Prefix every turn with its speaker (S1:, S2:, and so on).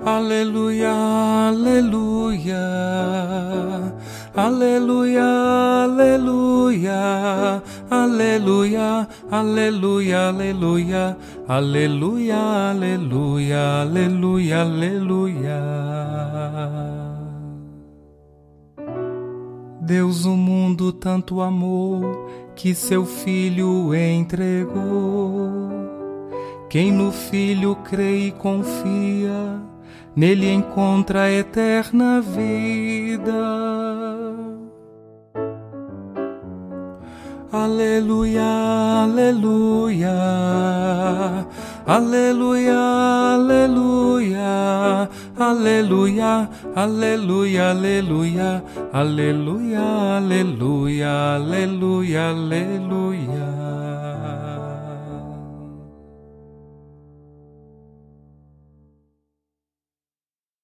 S1: Aleluia, aleluia, aleluia, aleluia, aleluia, aleluia, aleluia, aleluia, aleluia, aleluia, aleluia. Deus o mundo tanto amou que seu Filho entregou. Quem no Filho crê e confia, nele encontra a eterna vida. Aleluia, aleluia, aleluia, aleluia, aleluia, aleluia, aleluia, aleluia, aleluia, aleluia, aleluia.